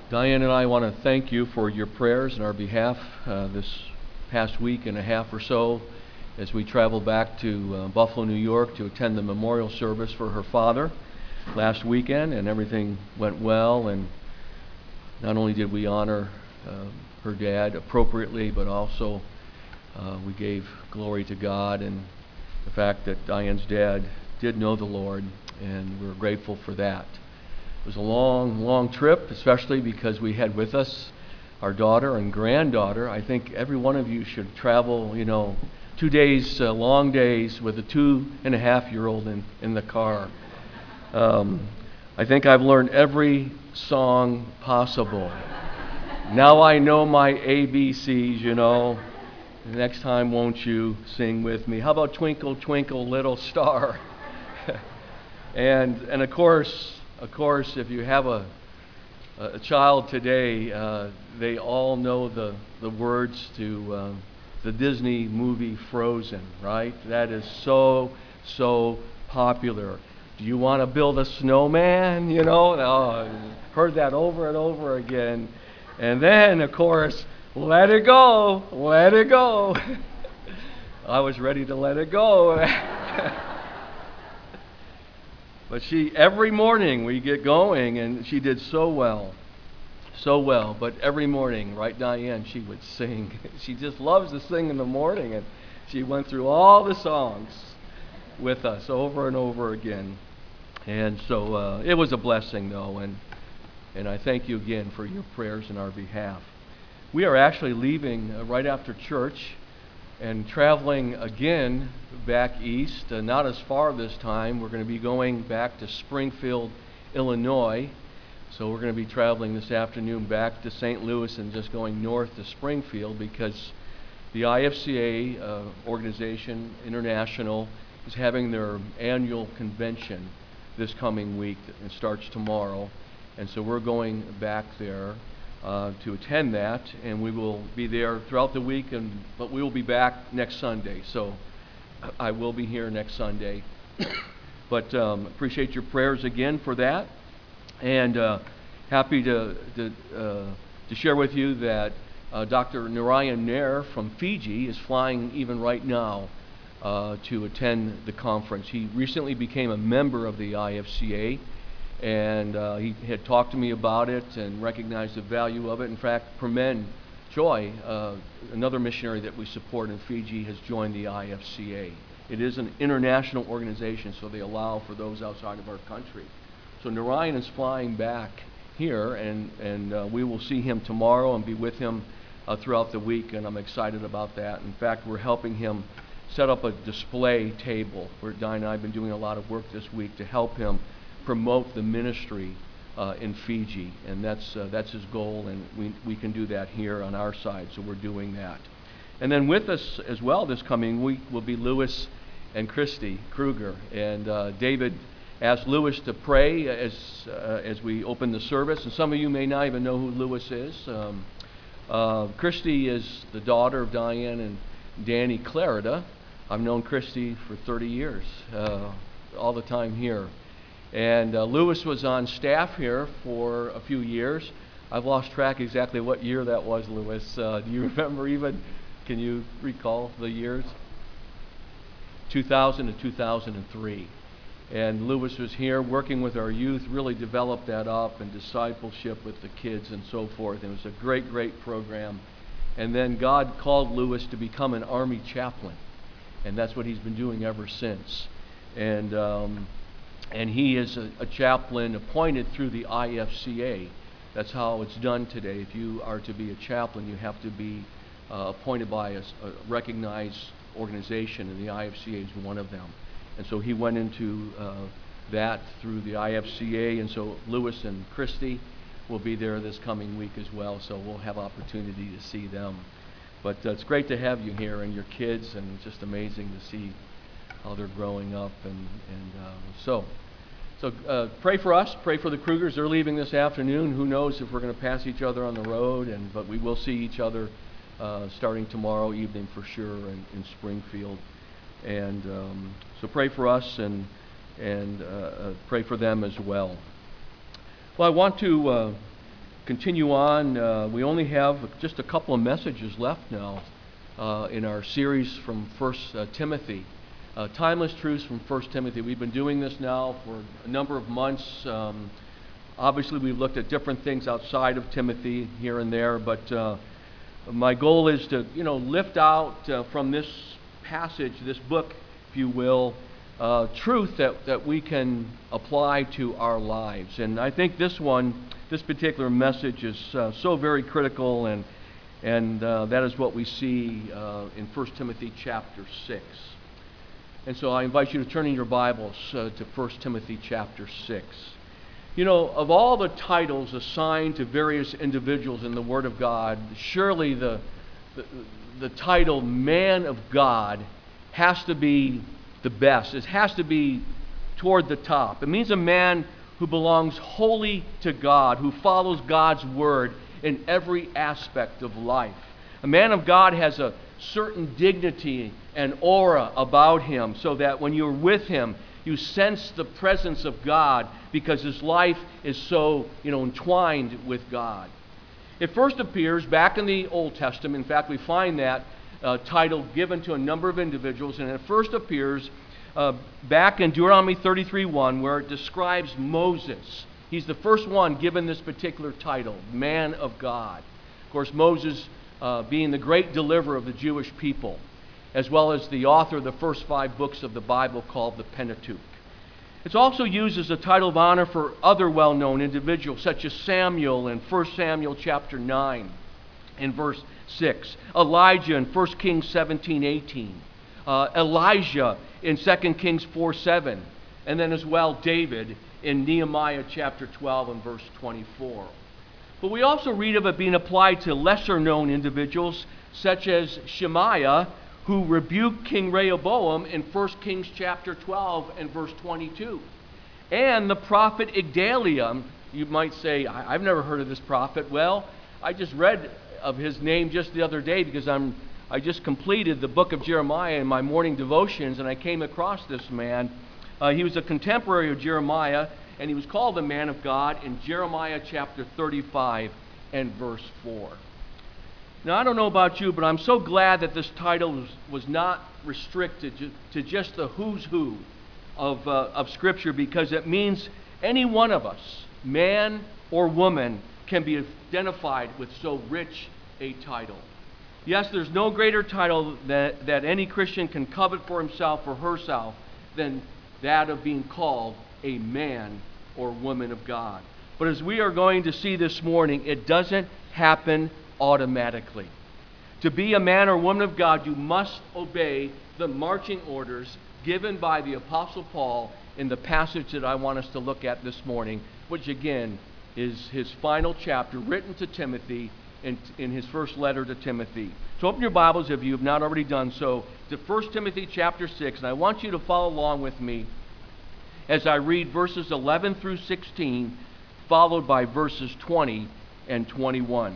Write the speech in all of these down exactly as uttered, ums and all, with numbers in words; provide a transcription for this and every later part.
Diane and I want to thank you for your prayers on our behalf uh, this past week and a half or so as we traveled back to uh, Buffalo, New York to attend the memorial service for her father last weekend, and everything went well. And not only did we honor uh, her dad appropriately, but also uh, we gave glory to God and the fact that Diane's dad did know the Lord, and we're grateful for that. It was a long, long trip, especially because we had with us our daughter and granddaughter. I think every one of you should travel, you know, two days, uh, long days with a two and a half year old in, in the car. Um, I think I've learned every song possible. Now I know my A B Cs, you know. Next time, won't you sing with me? How about Twinkle, Twinkle, Little Star? and and of course, Of course, if you have a, a child today, uh, they all know the, the words to uh, the Disney movie Frozen, right? That is so, so popular. Do you want to build a snowman? You know, oh, heard that over and over again. And then, of course, let it go, let it go. I was ready to let it go. But she, every morning we get going, and she did so well, so well. But every morning, right, Diane, she would sing. She just loves to sing in the morning, and she went through all the songs with us over and over again. And so uh, it was a blessing, though, and and I thank you again for your prayers in our behalf. We are actually leaving uh, right after church and traveling again back east, uh, not as far this time. We're going to be going back to Springfield, Illinois. So we're going to be traveling this afternoon back to Saint Louis and just going north to Springfield because the I F C A uh, organization, International, is having their annual convention this coming week. It starts tomorrow. And so we're going back there Uh, to attend that, and we will be there throughout the week, and but we will be back next Sunday. So I will be here next Sunday. But um, appreciate your prayers again for that, and uh, happy to to, uh, to share with you that uh, Doctor Narayan Nair from Fiji is flying even right now uh, to attend the conference. He recently became a member of the I F C A. And uh, he had talked to me about it and recognized the value of it. In fact, Permen Choi, uh, another missionary that we support in Fiji, has joined the I F C A. It is an international organization, so they allow for those outside of our country. So Narayan is flying back here, and, and uh, we will see him tomorrow and be with him uh, throughout the week, and I'm excited about that. In fact, we're helping him set up a display table, where Diane and I have been doing a lot of work this week to help him promote the ministry uh, in Fiji, and that's uh, that's his goal, and we we can do that here on our side, so we're doing that. And then with us as well this coming week will be Lewis and Christy Kruger, and uh, David asked Lewis to pray as uh, as we open the service, and some of you may not even know who Lewis is. Um, uh, Christy is the daughter of Diane and Danny Clarida. I've known Christy for thirty years, uh, all the time here. And uh, Lewis was on staff here for a few years. I've lost track exactly what year that was, Lewis. Uh, do you remember even? Can you recall the years? two thousand to two thousand three. And Lewis was here working with our youth, really developed that up, and discipleship with the kids and so forth. And it was a great, great program. And then God called Lewis to become an Army chaplain. And that's what he's been doing ever since. And um, And he is a, a chaplain appointed through the I F C A. That's how it's done today. If you are to be a chaplain, you have to be uh, appointed by a, a recognized organization, and the I F C A is one of them. And so he went into uh, that through the I F C A, and so Lewis and Christy will be there this coming week as well, so we'll have opportunity to see them. But uh, it's great to have you here and your kids, and it's just amazing to see how they're growing up. And, and uh, so so uh, pray for us, pray for the Krugers. They're leaving this afternoon. Who knows if we're going to pass each other on the road, and but we will see each other uh, starting tomorrow evening for sure in, in Springfield. And um, so pray for us, and, and uh, uh, pray for them as well. Well, I want to uh, continue on. Uh, we only have just a couple of messages left now uh, in our series from First uh, Timothy. Uh, Timeless Truths from First Timothy. We've been doing this now for a number of months. Um, obviously, we've looked at different things outside of Timothy here and there, but uh, my goal is to, you know, lift out uh, from this passage, this book, if you will, uh, truth that, that we can apply to our lives. And I think this one, this particular message is uh, so very critical, and and uh, that is what we see uh, in First Timothy chapter six. And so I invite you to turn in your Bibles uh, to First Timothy chapter six. You know, of all the titles assigned to various individuals in the Word of God, surely the, the, the title Man of God has to be the best. It has to be toward the top. It means a man who belongs wholly to God, who follows God's Word in every aspect of life. A man of God has a certain dignity and aura about him, so that when you're with him, you sense the presence of God because his life is so, you know, entwined with God. It first appears back in the Old Testament. In fact, we find that uh, title given to a number of individuals, and it first appears uh, back in Deuteronomy thirty-three one, where it describes Moses. He's the first one given this particular title, Man of God. Of course, Moses uh, being the great deliverer of the Jewish people, as well as the author of the first five books of the Bible called the Pentateuch. It's also used as a title of honor for other well-known individuals, such as Samuel in First Samuel chapter nine and verse six, Elijah in First Kings seventeen eighteen, uh, Elijah in Second Kings four seven, and then as well David in Nehemiah chapter twelve and verse twenty-four. But we also read of it being applied to lesser-known individuals, such as Shemaiah, who rebuked King Rehoboam in First Kings chapter twelve and verse twenty-two. And the prophet Igdaliah. You might say, I've never heard of this prophet. Well, I just read of his name just the other day because I'm, I just completed the book of Jeremiah in my morning devotions, and I came across this man. Uh, he was a contemporary of Jeremiah, and he was called the man of God in Jeremiah chapter thirty-five and verse four. Now, I don't know about you, but I'm so glad that this title was, was not restricted to, to just the who's who of, uh, of Scripture, because it means any one of us, man or woman, can be identified with so rich a title. Yes, there's no greater title that, that any Christian can covet for himself or herself than that of being called a man or woman of God. But as we are going to see this morning, it doesn't happen automatically. To be a man or woman of God, you must obey the marching orders given by the Apostle Paul in the passage that I want us to look at this morning, which again is his final chapter written to Timothy in, in his first letter to Timothy. So open your Bibles, if you have not already done so, to First Timothy chapter six, and I want you to follow along with me as I read verses eleven through sixteen, followed by verses twenty and twenty-one.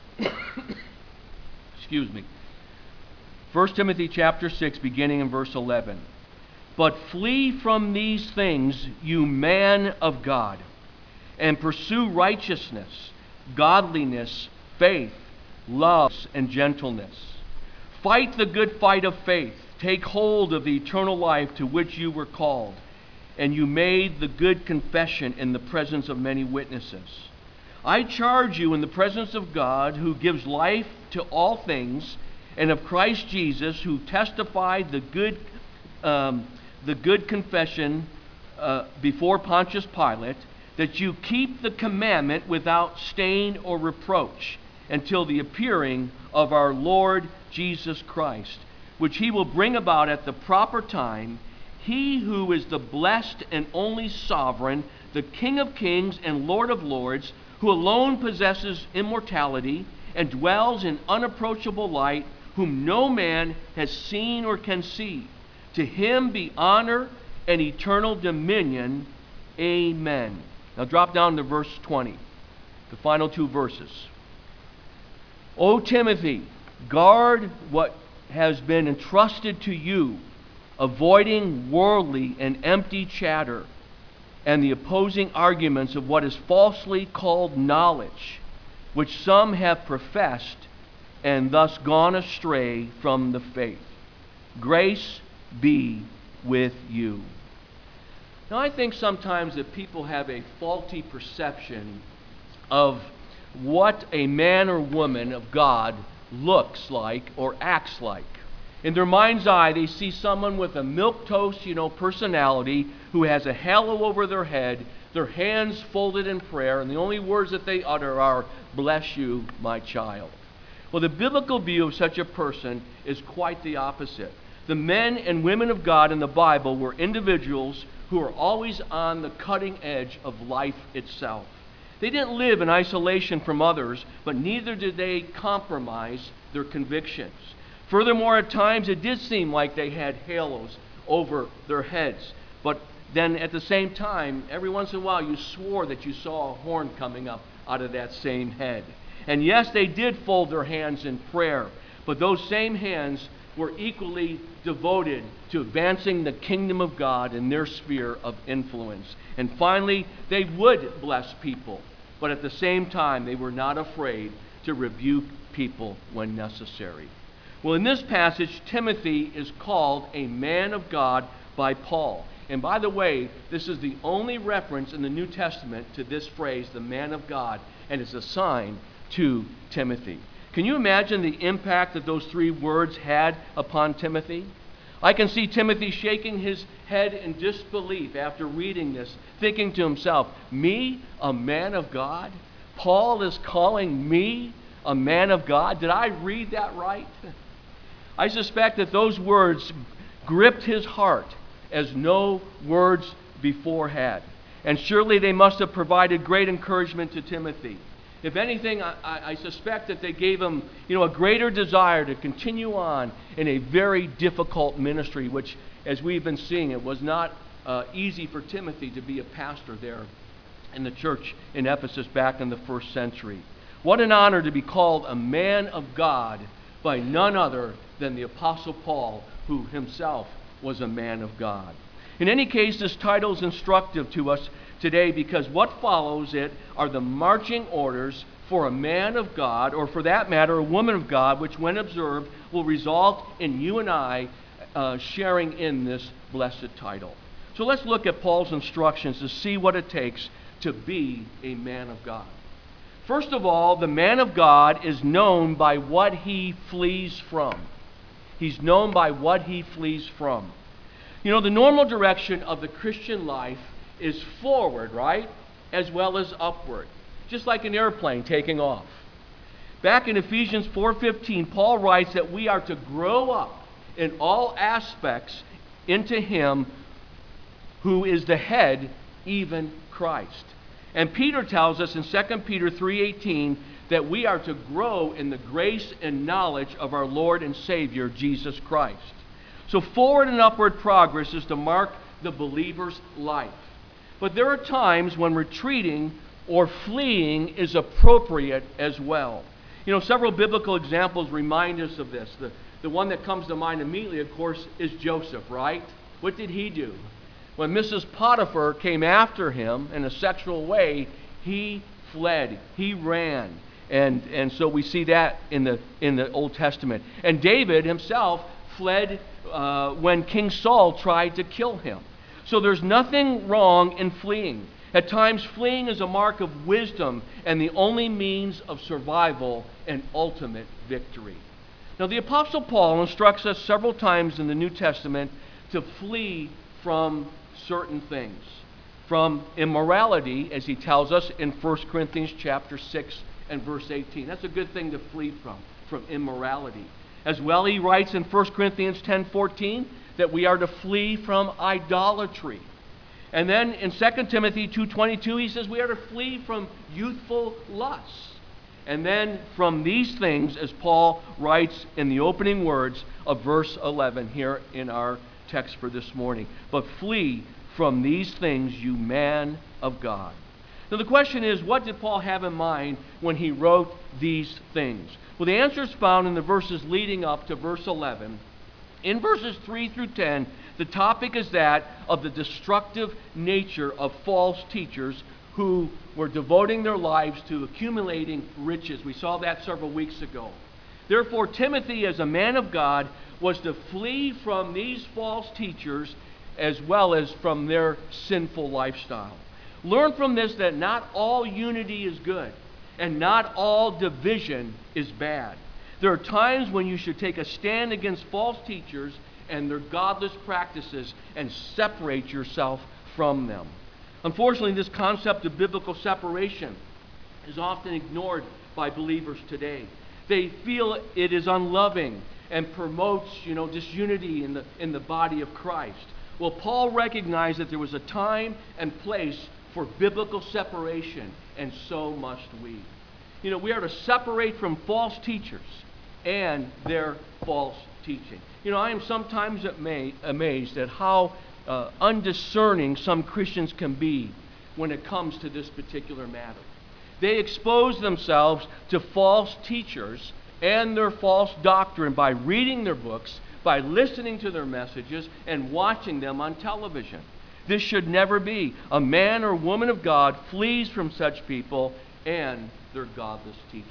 Excuse me. First Timothy chapter six, beginning in verse eleven. But flee from these things, you man of God, and pursue righteousness, godliness, faith, love, and gentleness. Fight the good fight of faith. Take hold of the eternal life to which you were called, and you made the good confession in the presence of many witnesses. I charge you in the presence of God, who gives life to all things, and of Christ Jesus, who testified the good, um, the good confession uh, before Pontius Pilate, that you keep the commandment without stain or reproach until the appearing of our Lord Jesus Christ, which he will bring about at the proper time. He who is the blessed and only sovereign, the King of kings and Lord of lords, who alone possesses immortality and dwells in unapproachable light, whom no man has seen or can see. To him be honor and eternal dominion. Amen. Now drop down to verse twenty, the final two verses. O Timothy, guard what has been entrusted to you, avoiding worldly and empty chatter and the opposing arguments of what is falsely called knowledge, which some have professed and thus gone astray from the faith. Grace be with you. Now, I think sometimes that people have a faulty perception of what a man or woman of God looks like or acts like. In their mind's eye, they see someone with a milquetoast, you know, personality who has a halo over their head, their hands folded in prayer, and the only words that they utter are, "Bless you, my child." Well, the biblical view of such a person is quite the opposite. The men and women of God in the Bible were individuals who are always on the cutting edge of life itself. They didn't live in isolation from others, but neither did they compromise their convictions. Furthermore, at times it did seem like they had halos over their heads, but then at the same time, every once in a while you swore that you saw a horn coming up out of that same head. And yes, they did fold their hands in prayer, but those same hands were equally devoted to advancing the kingdom of God in their sphere of influence. And finally, they would bless people, but at the same time, they were not afraid to rebuke people when necessary. Well, in this passage, Timothy is called a man of God by Paul. And by the way, this is the only reference in the New Testament to this phrase, the man of God, and it's assigned to Timothy. Can you imagine the impact that those three words had upon Timothy? I can see Timothy shaking his head in disbelief after reading this, thinking to himself, me, a man of God? Paul is calling me a man of God? Did I read that right? I suspect that those words gripped his heart as no words before had. And surely they must have provided great encouragement to Timothy. If anything, I, I suspect that they gave him, you know, a greater desire to continue on in a very difficult ministry, which, as we've been seeing, it was not uh, easy for Timothy to be a pastor there in the church in Ephesus back in the first century. What an honor to be called a man of God by none other than the Apostle Paul, who himself was a man of God. In any case, this title is instructive to us today because what follows it are the marching orders for a man of God, or for that matter, a woman of God, which when observed will result in you and I uh, sharing in this blessed title. So let's look at Paul's instructions to see what it takes to be a man of God. First of all, the man of God is known by what he flees from. He's known by what he flees from. You know, the normal direction of the Christian life is forward, right? As well as upward. Just like an airplane taking off. Back in Ephesians four fifteen, Paul writes that we are to grow up in all aspects into him who is the head, even Christ. And Peter tells us in Second Peter three eighteen that we are to grow in the grace and knowledge of our Lord and Savior, Jesus Christ. So forward and upward progress is to mark the believer's life. But there are times when retreating or fleeing is appropriate as well. You know, several biblical examples remind us of this. The, the one that comes to mind immediately, of course, is Joseph, right? What did he do? When Missus Potiphar came after him in a sexual way, he fled. He ran. And, and so we see that in the, in the Old Testament. And David himself fled uh, when King Saul tried to kill him. So there's nothing wrong in fleeing. At times, fleeing is a mark of wisdom and the only means of survival and ultimate victory. Now, the Apostle Paul instructs us several times in the New Testament to flee from certain things. From immorality, as he tells us in First Corinthians chapter six and verse eighteen. That's a good thing to flee from, from immorality. As well, he writes in First Corinthians ten fourteen that we are to flee from idolatry. And then in Second Timothy two twenty-two, he says we are to flee from youthful lusts. And then from these things, as Paul writes in the opening words of verse eleven here in our text for this morning. But flee from these things, you man of God. Now the question is, what did Paul have in mind when he wrote these things? Well, the answer is found in the verses leading up to verse eleven. In verses three through ten, the topic is that of the destructive nature of false teachers who who were devoting their lives to accumulating riches. We saw that several weeks ago. Therefore, Timothy, as a man of God, was to flee from these false teachers as well as from their sinful lifestyle. Learn from this that not all unity is good and not all division is bad. There are times when you should take a stand against false teachers and their godless practices and separate yourself from them. Unfortunately, this concept of biblical separation is often ignored by believers today. They feel it is unloving and promotes, you know, disunity in the, in the body of Christ. Well, Paul recognized that there was a time and place for biblical separation, and so must we. You know, we are to separate from false teachers and their false teaching. You know, I am sometimes ama- amazed at how uh, undiscerning some Christians can be when it comes to this particular matter. They expose themselves to false teachers and their false doctrine by reading their books, by listening to their messages, and watching them on television. This should never be. A man or woman of God flees from such people and their godless teaching.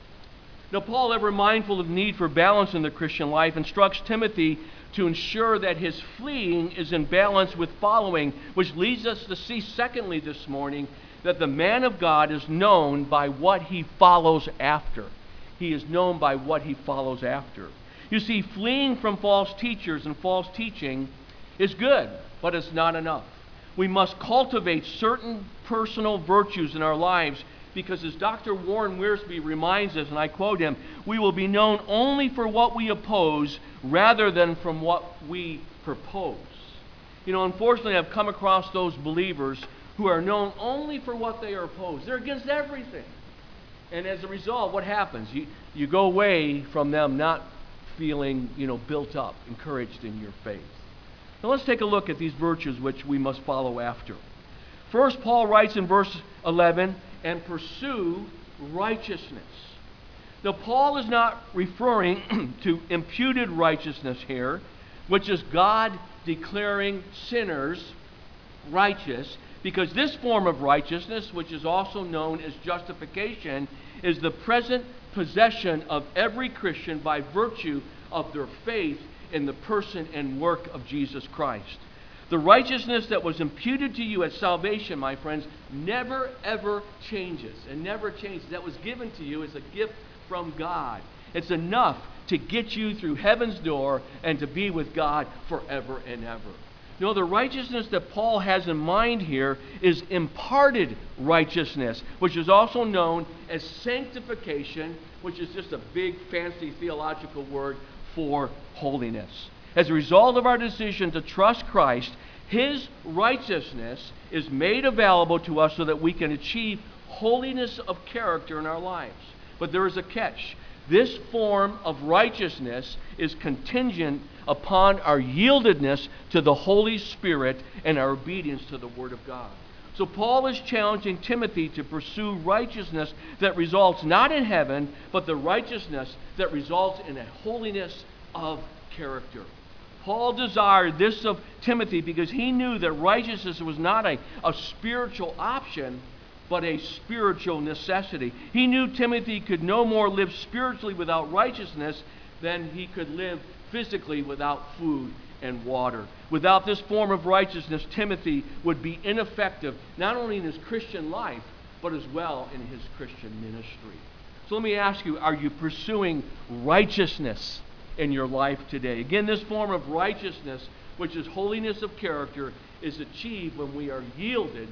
Now, Paul, ever mindful of the need for balance in the Christian life, instructs Timothy to ensure that his fleeing is in balance with following, which leads us to see, secondly, this morning, that the man of God is known by what he follows after. He is known by what he follows after. You see, fleeing from false teachers and false teaching is good, but it's not enough. We must cultivate certain personal virtues in our lives because, as Doctor Warren Wiersbe reminds us, and I quote him, we will be known only for what we oppose rather than from what we propose. You know, unfortunately, I've come across those believers who are known only for what they are opposed. They're against everything. And as a result, what happens? You, you go away from them not feeling, you know, built up, encouraged in your faith. Now let's take a look at these virtues which we must follow after. First, Paul writes in verse eleven, and pursue righteousness. Now, Paul is not referring to imputed righteousness here, which is God declaring sinners righteous, because this form of righteousness, which is also known as justification, is the present possession of every Christian by virtue of their faith in the person and work of Jesus Christ. The righteousness that was imputed to you at salvation, my friends, never ever changes and never changes. That was given to you as a gift from God. It's enough to get you through heaven's door and to be with God forever and ever. No, the righteousness that Paul has in mind here is imparted righteousness, which is also known as sanctification, which is just a big fancy theological word for holiness. As a result of our decision to trust Christ, His righteousness is made available to us so that we can achieve holiness of character in our lives. But there is a catch. This form of righteousness is contingent upon our yieldedness to the Holy Spirit and our obedience to the Word of God. So Paul is challenging Timothy to pursue righteousness that results not in heaven, but the righteousness that results in a holiness of character. Paul desired this of Timothy because he knew that righteousness was not a, a spiritual option, but a spiritual necessity. He knew Timothy could no more live spiritually without righteousness than he could live physically without food and water. Without this form of righteousness, Timothy would be ineffective, not only in his Christian life, but as well in his Christian ministry. So let me ask you, are you pursuing righteousness in your life today? Again, this form of righteousness, which is holiness of character, is achieved when we are yielded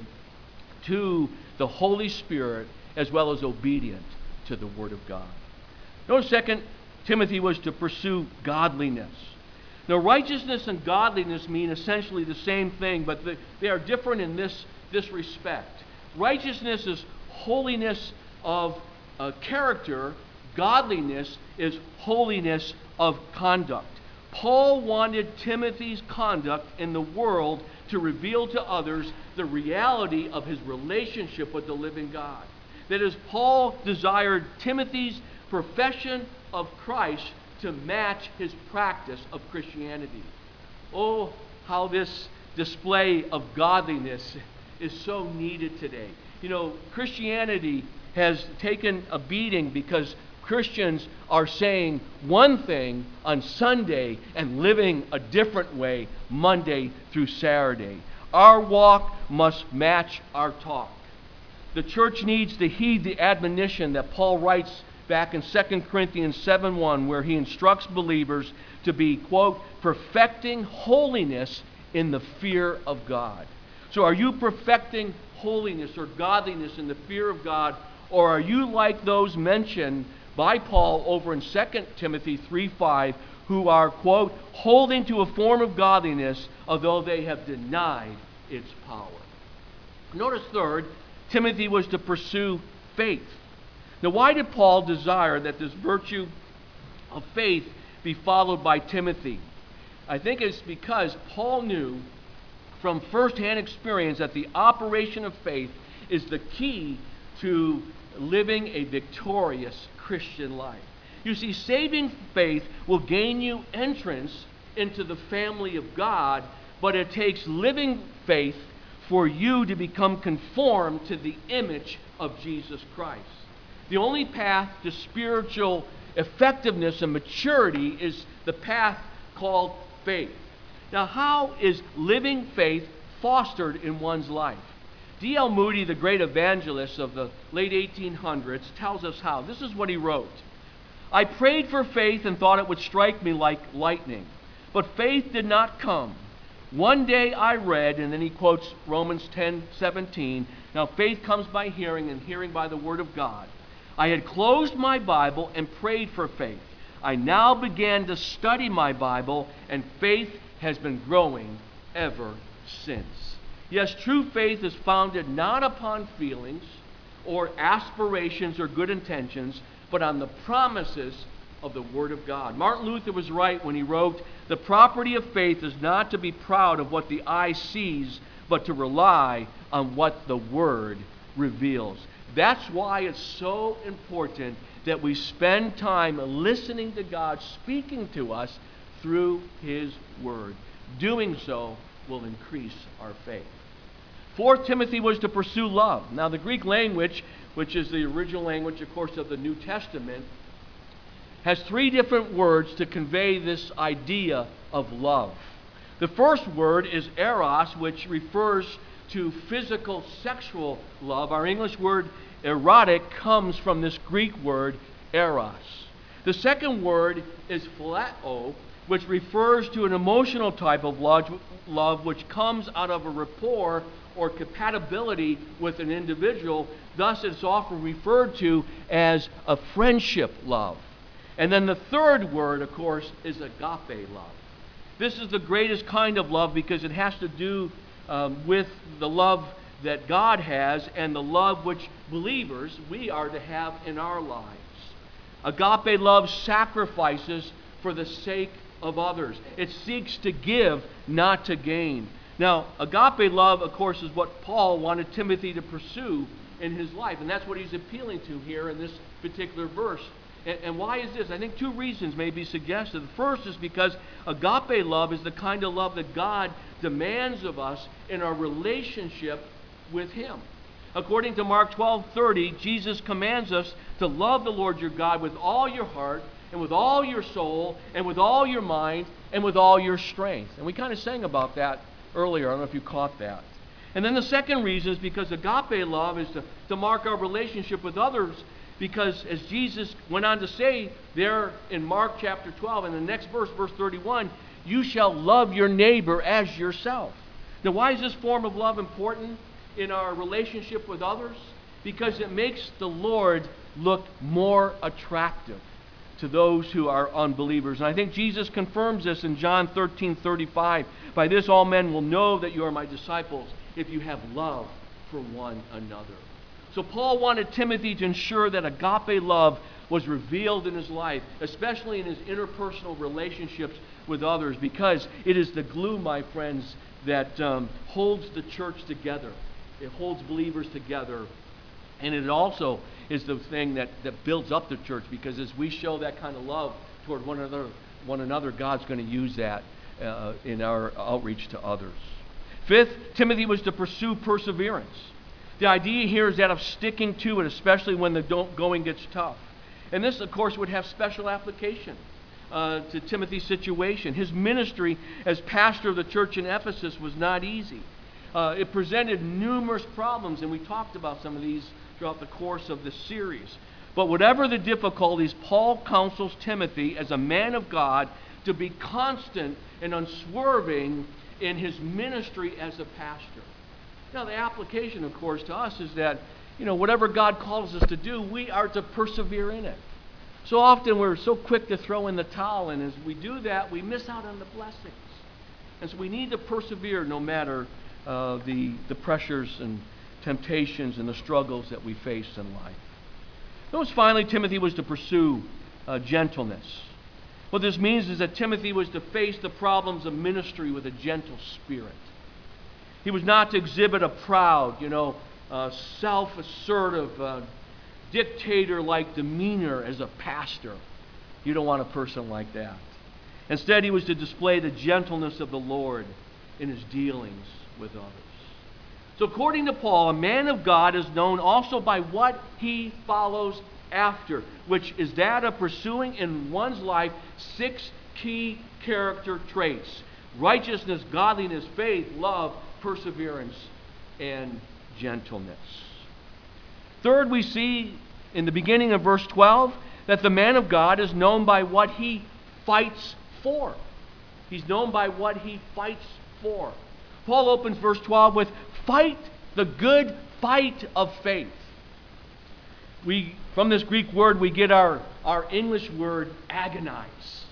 to the Holy Spirit as well as obedient to the Word of God. Notice, second, Timothy was to pursue godliness. Now, righteousness and godliness mean essentially the same thing, but they are different in this, this respect. Righteousness is holiness of uh, character. Godliness is holiness of conduct. Paul wanted Timothy's conduct in the world to reveal to others the reality of his relationship with the living God. That is, Paul desired Timothy's profession of Christ to match his practice of Christianity. Oh, how this display of godliness is so needed today. You know, Christianity has taken a beating because Christians are saying one thing on Sunday and living a different way Monday through Saturday. Our walk must match our talk. The church needs to heed the admonition that Paul writes back in Second Corinthians seven one, where he instructs believers to be, quote, perfecting holiness in the fear of God. So are you perfecting holiness or godliness in the fear of God, or are you like those mentioned by Paul over in Second Timothy three five, who are, quote, holding to a form of godliness, although they have denied its power? Notice third, Timothy was to pursue faith. Now, why did Paul desire that this virtue of faith be followed by Timothy? I think it's because Paul knew from firsthand experience that the operation of faith is the key to living a victorious Christian life. You see, saving faith will gain you entrance into the family of God, but it takes living faith for you to become conformed to the image of Jesus Christ. The only path to spiritual effectiveness and maturity is the path called faith. Now, how is living faith fostered in one's life? D L Moody, the great evangelist of the late eighteen hundreds, tells us how. This is what he wrote. I prayed for faith and thought it would strike me like lightning, but faith did not come. One day I read, and then he quotes Romans ten seventeen, now faith comes by hearing, and hearing by the word of God. I had closed my Bible and prayed for faith. I now began to study my Bible, and faith has been growing ever since. Yes, true faith is founded not upon feelings or aspirations or good intentions, but on the promises of the Word of God. Martin Luther was right when he wrote, the property of faith is not to be proud of what the eye sees, but to rely on what the Word reveals. That's why it's so important that we spend time listening to God speaking to us through His Word. Doing so will increase our faith. Fourth, Timothy was to pursue love. Now, the Greek language, which is the original language, of course, of the New Testament, has three different words to convey this idea of love. The first word is eros, which refers to physical sexual love. Our English word erotic comes from this Greek word eros. The second word is phileo, which refers to an emotional type of love, love which comes out of a rapport or compatibility with an individual. Thus, it's often referred to as a friendship love. And then the third word, of course, is agape love. This is the greatest kind of love because it has to do um, with the love that God has and the love which believers, we are to have in our lives. Agape love sacrifices for the sake of others. It seeks to give, not to gain. Now, agape love, of course, is what Paul wanted Timothy to pursue in his life, and that's what he's appealing to here in this particular verse. And, and why is this? I think two reasons may be suggested. The first is because agape love is the kind of love that God demands of us in our relationship with Him. According to Mark twelve thirty, Jesus commands us to love the Lord your God with all your heart, and with all your soul, and with all your mind, and with all your strength. And we kind of sang about that earlier. I don't know if you caught that. And then the second reason is because agape love is to, to mark our relationship with others, because as Jesus went on to say there in Mark chapter twelve, in the next verse, verse thirty-one, you shall love your neighbor as yourself. Now, why is this form of love important in our relationship with others? Because it makes the Lord look more attractive to those who are unbelievers. And I think Jesus confirms this in John thirteen thirty-five. By this all men will know that you are my disciples, if you have love for one another. So Paul wanted Timothy to ensure that agape love was revealed in his life, especially in his interpersonal relationships with others, because it is the glue, my friends, that um, holds the church together. It holds believers together. And it also is the thing that, that builds up the church, because as we show that kind of love toward one another, one another, God's going to use that uh, in our outreach to others. Fifth, Timothy was to pursue perseverance. The idea here is that of sticking to it, especially when the going gets tough. And this, of course, would have special application uh, to Timothy's situation. His ministry as pastor of the church in Ephesus was not easy. Uh, it presented numerous problems, and we talked about some of these throughout the course of this series. But whatever the difficulties, Paul counsels Timothy as a man of God to be constant and unswerving in his ministry as a pastor. Now, the application, of course, to us is that, you know, whatever God calls us to do, we are to persevere in it. So often we're so quick to throw in the towel, and as we do that, we miss out on the blessings. And so we need to persevere no matter uh, the, the pressures and temptations and the struggles that we face in life. Notice finally, Timothy was to pursue uh, gentleness. What this means is that Timothy was to face the problems of ministry with a gentle spirit. He was not to exhibit a proud, you know, uh, self-assertive, uh, dictator-like demeanor as a pastor. You don't want a person like that. Instead, he was to display the gentleness of the Lord in his dealings with others. So according to Paul, a man of God is known also by what he follows after, which is that of pursuing in one's life six key character traits: righteousness, godliness, faith, love, perseverance, and gentleness. Third, we see in the beginning of verse twelve that the man of God is known by what he fights for. He's known by what he fights for. Paul opens verse twelve with, "Fight the good fight of faith." We, from this Greek word, we get our, our English word agonize.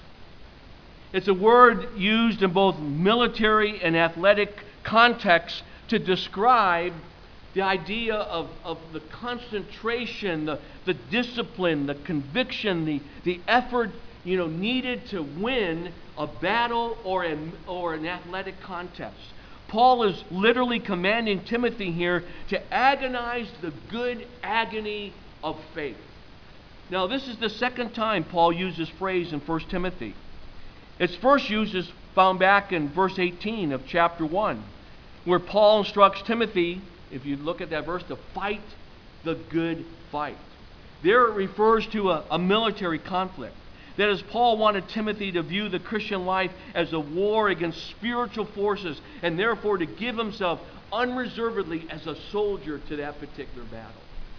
It's a word used in both military and athletic contexts to describe the idea of, of the concentration, the, the discipline, the conviction, the, the effort, you know, needed to win a battle or, a, or an athletic contest. Paul is literally commanding Timothy here to agonize the good agony of faith. Now, this is the second time Paul used this phrase in First Timothy. Its first use is found back in verse eighteen of chapter one, where Paul instructs Timothy, if you look at that verse, to fight the good fight. There it refers to a, a military conflict. That is, Paul wanted Timothy to view the Christian life as a war against spiritual forces, and therefore to give himself unreservedly as a soldier to that particular battle.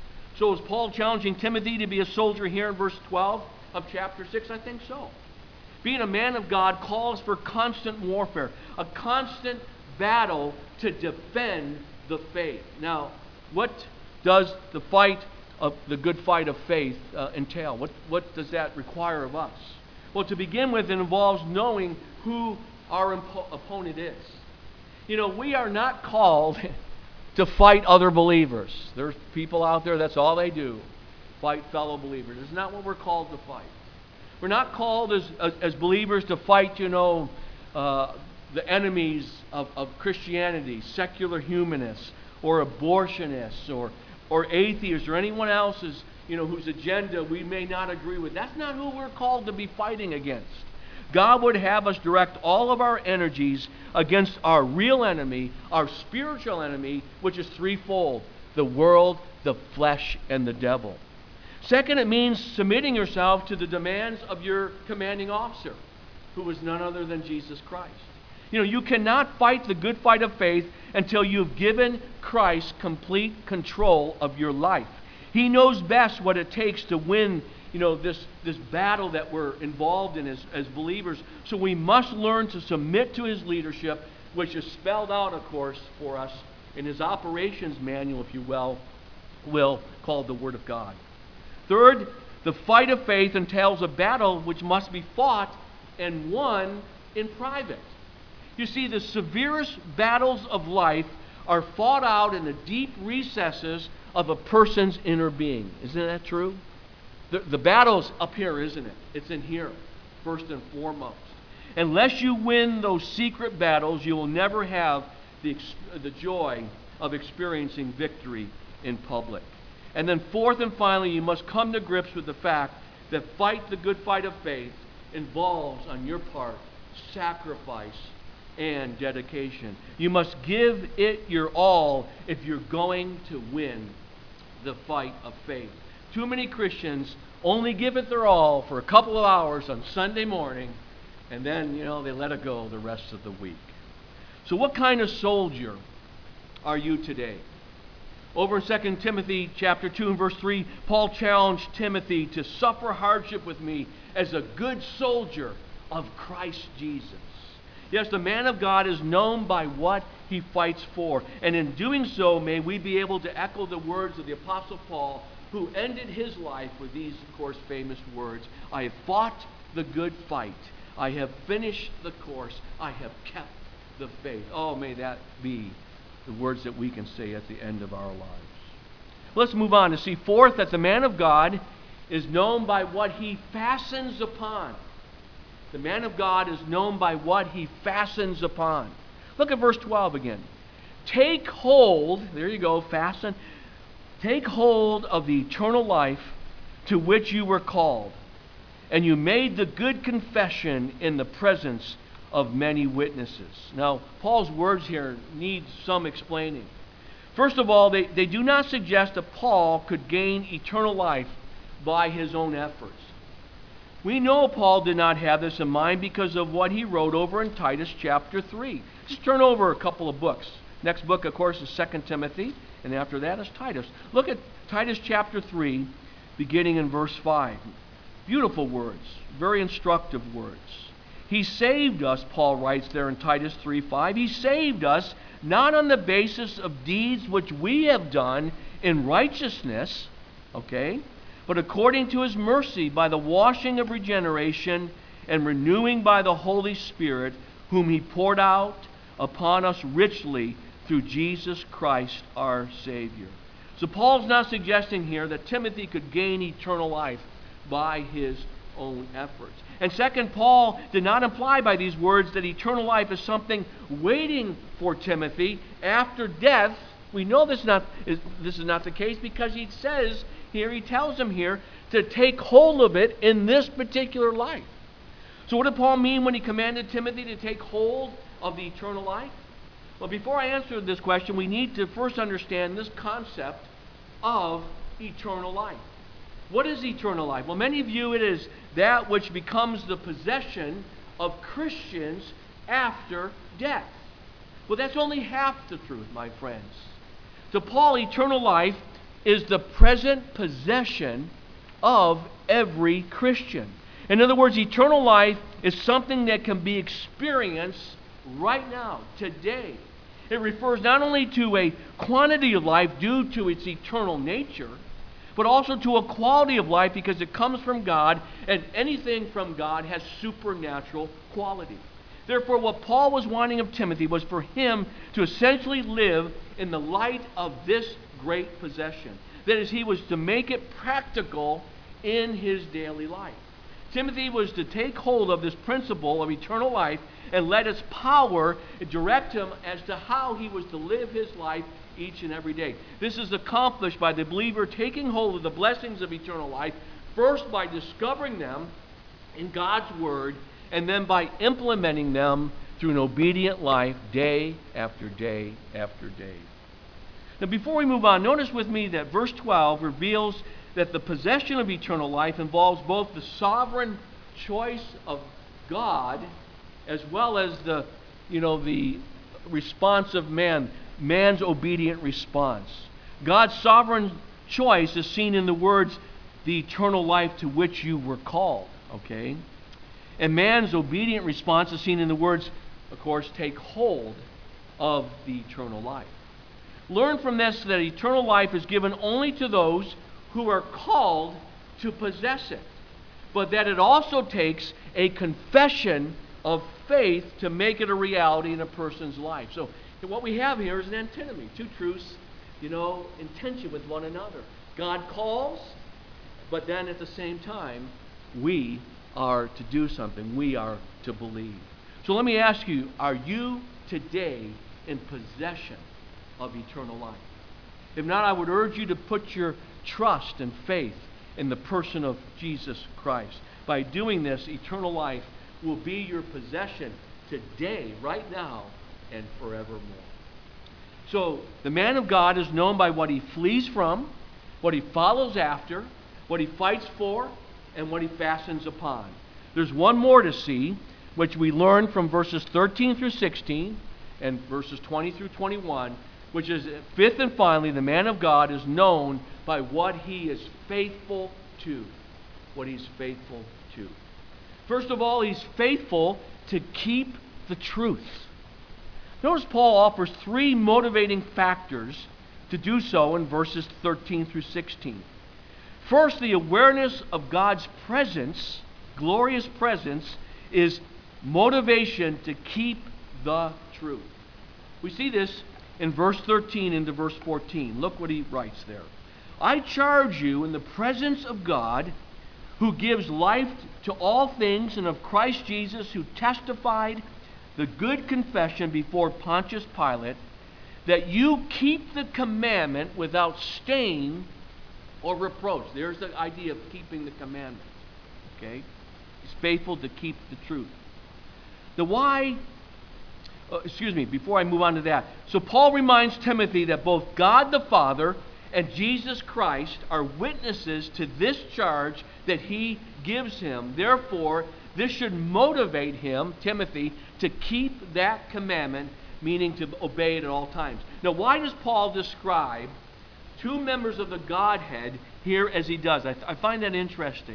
So is Paul challenging Timothy to be a soldier here in verse twelve of chapter six? I think so. Being a man of God calls for constant warfare, a constant battle to defend the faith. Now, what does the fight of the good fight of faith uh, entail? What, what does that require of us? Well, to begin with, it involves knowing who our impo- opponent is. You know, we are not called to fight other believers. There's people out there, that's all they do, fight fellow believers. It's not what we're called to fight. We're not called as, as, as believers to fight, you know, uh, the enemies of, of Christianity, secular humanists, or abortionists, or or atheists, or anyone else's, you know, whose agenda we may not agree with. That's not who we're called to be fighting against. God would have us direct all of our energies against our real enemy, our spiritual enemy, which is threefold: the world, the flesh, and the devil. Second, it means submitting yourself to the demands of your commanding officer, who is none other than Jesus Christ. You know, you cannot fight the good fight of faith until you've given Christ complete control of your life. He knows best what it takes to win, you know, this, this battle that we're involved in as, as believers. So we must learn to submit to his leadership, which is spelled out, of course, for us in his operations manual, if you will, will called the Word of God. Third, the fight of faith entails a battle which must be fought and won in private. You see, the severest battles of life are fought out in the deep recesses of a person's inner being. Isn't that true? The, the battle's up here, isn't it? It's in here, first and foremost. Unless you win those secret battles, you will never have the, the joy of experiencing victory in public. And then fourth and finally, you must come to grips with the fact that fight the good fight of faith involves, on your part, sacrifice and dedication. You must give it your all if you're going to win the fight of faith. Too many Christians only give it their all for a couple of hours on Sunday morning, and then, you know, they let it go the rest of the week. So what kind of soldier are you today? Over in Second Timothy chapter two and verse three, Paul challenged Timothy to suffer hardship with me as a good soldier of Christ Jesus. Yes, the man of God is known by what he fights for. And in doing so, may we be able to echo the words of the Apostle Paul, who ended his life with these, of course, famous words: I have fought the good fight. I have finished the course. I have kept the faith. Oh, may that be the words that we can say at the end of our lives. Let's move on to see, fourth, that the man of God is known by what he fastens upon. The man of God is known by what he fastens upon. Look at verse twelve again. Take hold, there you go, fasten. Take hold of the eternal life to which you were called, and you made the good confession in the presence of many witnesses. Now, Paul's words here need some explaining. First of all, they, they do not suggest that Paul could gain eternal life by his own efforts. We know Paul did not have this in mind because of what he wrote over in Titus chapter three. Just turn over a couple of books. Next book, of course, is Second Timothy, and after that is Titus. Look at Titus chapter three, beginning in verse five. Beautiful words, very instructive words. He saved us, Paul writes there in Titus three five. He saved us not on the basis of deeds which we have done in righteousness, okay, but according to his mercy, by the washing of regeneration and renewing by the Holy Spirit, whom he poured out upon us richly through Jesus Christ our Savior. So Paul's not suggesting here that Timothy could gain eternal life by his own efforts. And second, Paul did not imply by these words that eternal life is something waiting for Timothy after death. We know this is not, this is not the case, because he says here, he tells him here to take hold of it in this particular life. So what did Paul mean when he commanded Timothy to take hold of the eternal life? Well, before I answer this question, we need to first understand this concept of eternal life. What is eternal life? Well, many view it as that which becomes the possession of Christians after death. Well, that's only half the truth, my friends. To Paul, eternal life is the present possession of every Christian. In other words, eternal life is something that can be experienced right now, today. It refers not only to a quantity of life due to its eternal nature, but also to a quality of life because it comes from God, and anything from God has supernatural quality. Therefore, what Paul was wanting of Timothy was for him to essentially live in the light of this great possession. That is, he was to make it practical in his daily life. Timothy was to take hold of this principle of eternal life and let its power direct him as to how he was to live his life each and every day. This is accomplished by the believer taking hold of the blessings of eternal life, first by discovering them in God's Word, and then by implementing them through an obedient life day after day after day. Now, before we move on, notice with me that verse twelve reveals that the possession of eternal life involves both the sovereign choice of God as well as the, you know, the response of man, man's obedient response. God's sovereign choice is seen in the words, the eternal life to which you were called, okay? And man's obedient response is seen in the words, of course, take hold of the eternal life. Learn from this that eternal life is given only to those who are called to possess it, but that it also takes a confession of faith to make it a reality in a person's life. So what we have here is an antinomy, two truths, you know, in tension with one another. God calls, but then at the same time, we are to do something. We are to believe. So let me ask you, are you today in possession of eternal life? If not, I would urge you to put your trust and faith in the person of Jesus Christ. By doing this, eternal life will be your possession today, right now, and forevermore. So the man of God is known by what he flees from, what he follows after, what he fights for, and what he fastens upon. There's one more to see, which we learn from verses thirteen through sixteen and verses twenty through twenty-one, which is, fifth and finally, the man of God is known by what he is faithful to. What he's faithful to. First of all, he's faithful to keep the truth. Notice Paul offers three motivating factors to do so in verses thirteen through sixteen. First, the awareness of God's presence, glorious presence, is motivation to keep the truth. We see this in verse thirteen into verse fourteen. Look what he writes there. I charge you in the presence of God, who gives life to all things, and of Christ Jesus, who testified the good confession before Pontius Pilate, that you keep the commandment without stain or reproach. There's the idea of keeping the commandment. Okay? He's faithful to keep the truth. The why, uh, excuse me, before I move on to that. So Paul reminds Timothy that both God the Father and Jesus Christ are witnesses to this charge that he gives him. Therefore, this should motivate him, Timothy, to keep that commandment, meaning to obey it at all times. Now, why does Paul describe two members of the Godhead here as he does? I, I find that interesting.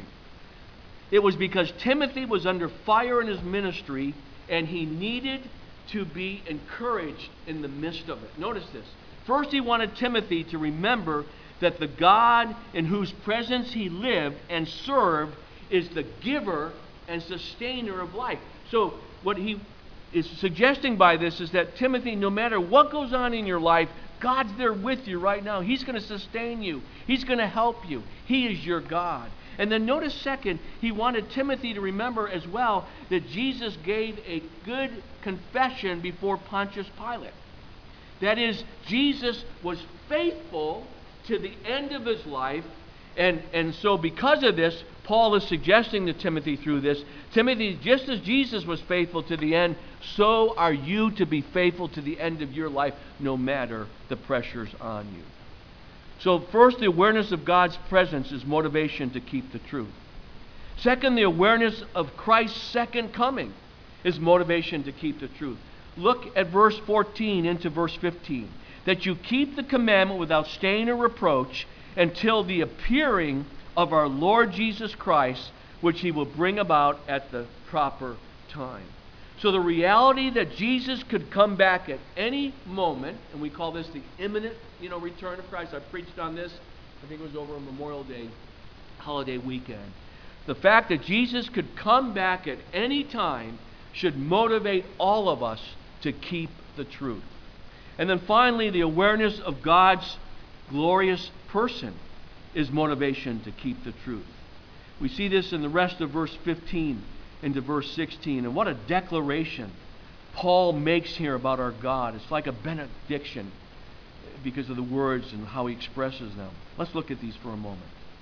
It was because Timothy was under fire in his ministry, and he needed to be encouraged in the midst of it. Notice this. First, he wanted Timothy to remember that the God in whose presence he lived and served is the giver and sustainer of life. So what he is suggesting by this is that, Timothy, no matter what goes on in your life, God's there with you right now. He's going to sustain you. He's going to help you. He is your God. And then notice, second, he wanted Timothy to remember as well that Jesus gave a good confession before Pontius Pilate. That is, Jesus was faithful to the end of his life. And, and so because of this, Paul is suggesting to Timothy through this, Timothy, just as Jesus was faithful to the end, so are you to be faithful to the end of your life, no matter the pressures on you. So first, the awareness of God's presence is motivation to keep the truth. Second, the awareness of Christ's second coming is motivation to keep the truth. Look at verse fourteen into verse fifteen. That you keep the commandment without stain or reproach until the appearing of our Lord Jesus Christ, which he will bring about at the proper time. So the reality that Jesus could come back at any moment, and we call this the imminent, you know, return of Christ. I preached on this, I think it was over Memorial Day holiday weekend. The fact that Jesus could come back at any time should motivate all of us to keep the truth. And then finally, the awareness of God's glorious person is motivation to keep the truth. We see this in the rest of verse fifteen into verse sixteen. And what a declaration Paul makes here about our God. It's like a benediction because of the words and how he expresses them. Let's look at these for a moment.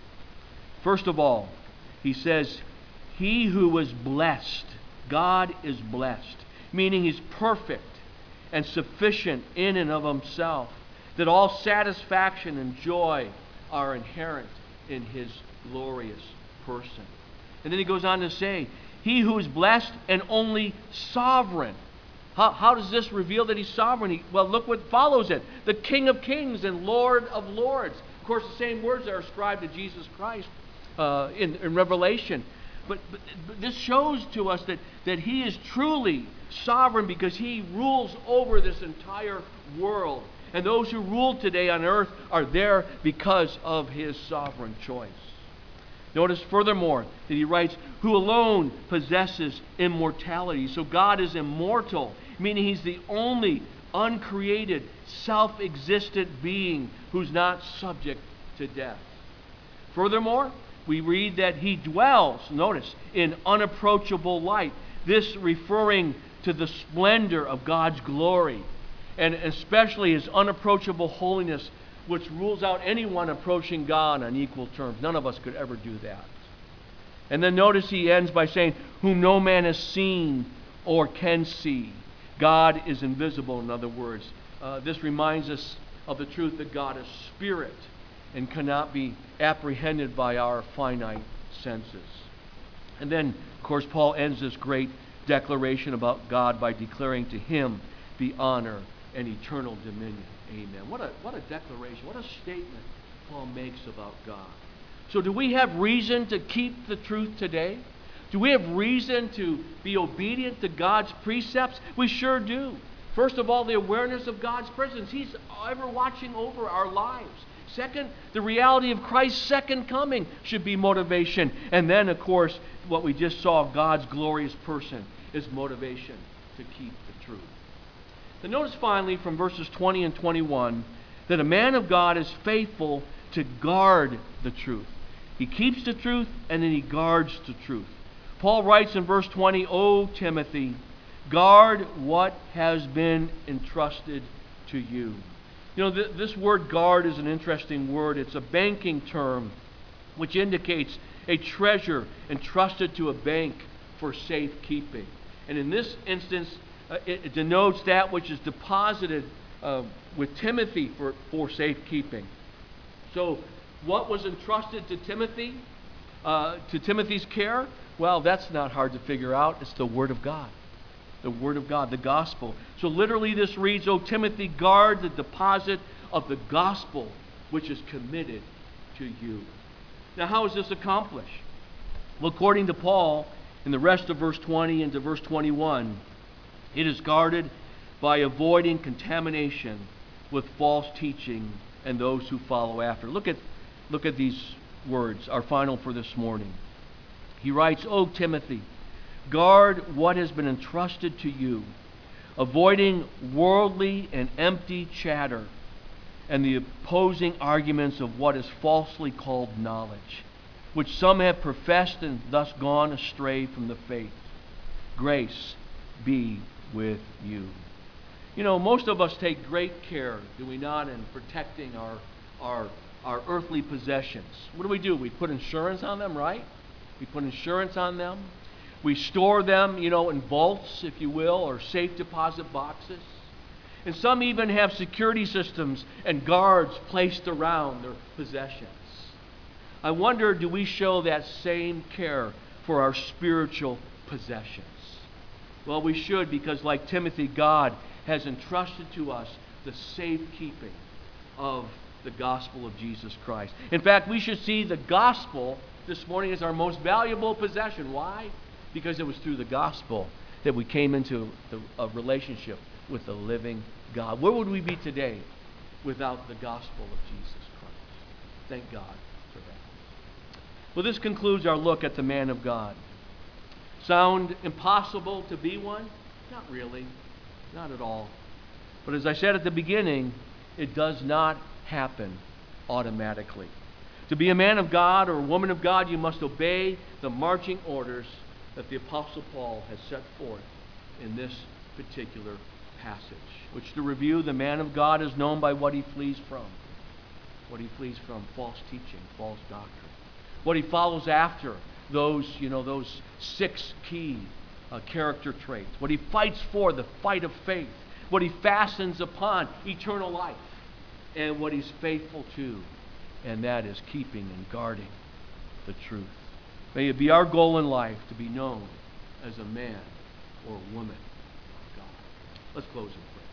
First of all, he says, he who was blessed, God is blessed, meaning he's perfect and sufficient in and of himself, that all satisfaction and joy are inherent in his glorious person. And then he goes on to say, he who is blessed and only sovereign. How, how does this reveal that he's sovereign? He, well, look what follows it. The King of kings and Lord of lords. Of course, the same words are ascribed to Jesus Christ uh, in, in Revelation. But, but, but this shows to us that, that he is truly sovereign because he rules over this entire world. And those who rule today on earth are there because of his sovereign choice. Notice furthermore that he writes, who alone possesses immortality. So God is immortal, meaning he's the only uncreated, self-existent being who's not subject to death. Furthermore, we read that he dwells, notice, in unapproachable light. This referring to the splendor of God's glory, and especially his unapproachable holiness, which rules out anyone approaching God on equal terms. None of us could ever do that. And then notice he ends by saying, whom no man has seen or can see. God is invisible, in other words. Uh, this reminds us of the truth that God is spirit and cannot be apprehended by our finite senses. And then, of course, Paul ends this great declaration about God by declaring to him the honor and eternal dominion. Amen. What a, what a declaration, what a statement Paul makes about God. So do we have reason to keep the truth today? Do we have reason to be obedient to God's precepts? We sure do. First of all, the awareness of God's presence. He's ever watching over our lives. Second, the reality of Christ's second coming should be motivation. And then, of course, what we just saw, God's glorious person, is motivation to keep the truth. Then notice finally from verses twenty and twenty-one that a man of God is faithful to guard the truth. He keeps the truth and then he guards the truth. Paul writes in verse twenty, O Timothy, guard what has been entrusted to you. You know, th- this word guard is an interesting word. It's a banking term which indicates a treasure entrusted to a bank for safekeeping. And in this instance, uh, it, it denotes that which is deposited uh, with Timothy for, for safekeeping. So what was entrusted to Timothy, uh, to Timothy's care? Well, that's not hard to figure out. It's the Word of God. The Word of God, the gospel. So literally this reads, O Timothy, guard the deposit of the gospel which is committed to you. Now, how is this accomplished? Well, according to Paul, in the rest of verse twenty and to verse twenty-one, it is guarded by avoiding contamination with false teaching and those who follow after. Look at, look at these words, our final for this morning. He writes, O Timothy, guard what has been entrusted to you, avoiding worldly and empty chatter and the opposing arguments of what is falsely called knowledge, which some have professed and thus gone astray from the faith. Grace be with you. You know, most of us take great care, do we not, in protecting our, our, our earthly possessions. What do we do? We put insurance on them, right? We put insurance on them. We store them, you know, in vaults, if you will, or safe deposit boxes. And some even have security systems and guards placed around their possessions. I wonder, do we show that same care for our spiritual possessions? Well, we should, because like Timothy, God has entrusted to us the safekeeping of the gospel of Jesus Christ. In fact, we should see the gospel this morning as our most valuable possession. Why? Because it was through the gospel that we came into the, a relationship with the living God. Where would we be today without the gospel of Jesus Christ? Thank God for that. Well, this concludes our look at the man of God. Sound impossible to be one? Not really. Not at all. But as I said at the beginning, it does not happen automatically. To be a man of God or a woman of God, you must obey the marching orders that the Apostle Paul has set forth in this particular passage. Which, to review, the man of God is known by what he flees from. What he flees from, false teaching, false doctrine. What he follows after, those, you know, those six key uh, character traits. What he fights for, the fight of faith. What he fastens upon, eternal life. And what he's faithful to, and that is keeping and guarding the truth. May it be our goal in life to be known as a man or a woman of God. Let's close in prayer.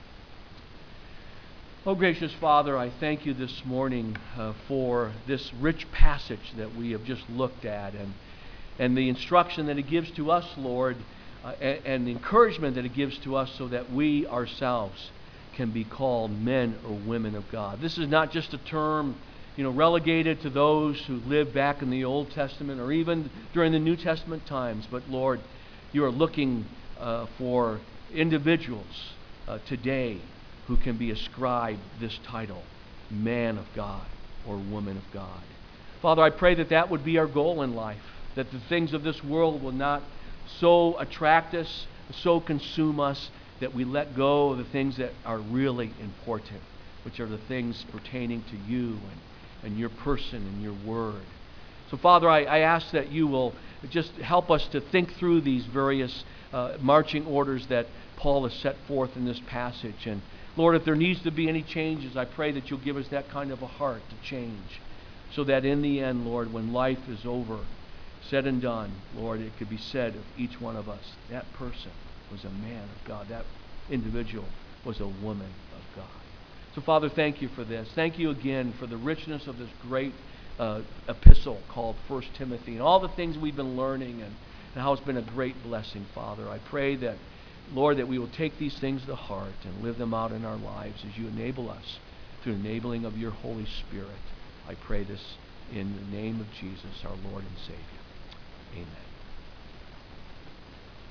Oh, gracious Father, I thank you this morning uh, for this rich passage that we have just looked at, and, and the instruction that it gives to us, Lord, uh, and, and the encouragement that it gives to us so that we ourselves can be called men or women of God. This is not just a term, you know, relegated to those who lived back in the Old Testament or even during the New Testament times. But Lord, you are looking uh, for individuals uh, today who can be ascribed this title, man of God or woman of God. Father, I pray that that would be our goal in life, that the things of this world will not so attract us, so consume us, that we let go of the things that are really important, which are the things pertaining to you and, and your person and your word. So, Father, I, I ask that you will just help us to think through these various uh, marching orders that Paul has set forth in this passage. And Lord, if there needs to be any changes, I pray that you'll give us that kind of a heart to change, so that in the end, Lord, when life is over, said and done, Lord, it could be said of each one of us, that person was a man of God. That individual was a woman of God. So, Father, thank you for this. Thank you again for the richness of this great uh, epistle called First Timothy, and all the things we've been learning, and, and how it's been a great blessing, Father. I pray that, Lord, that we will take these things to heart and live them out in our lives as you enable us through enabling of your Holy Spirit. I pray this in the name of Jesus, our Lord and Savior. Amen.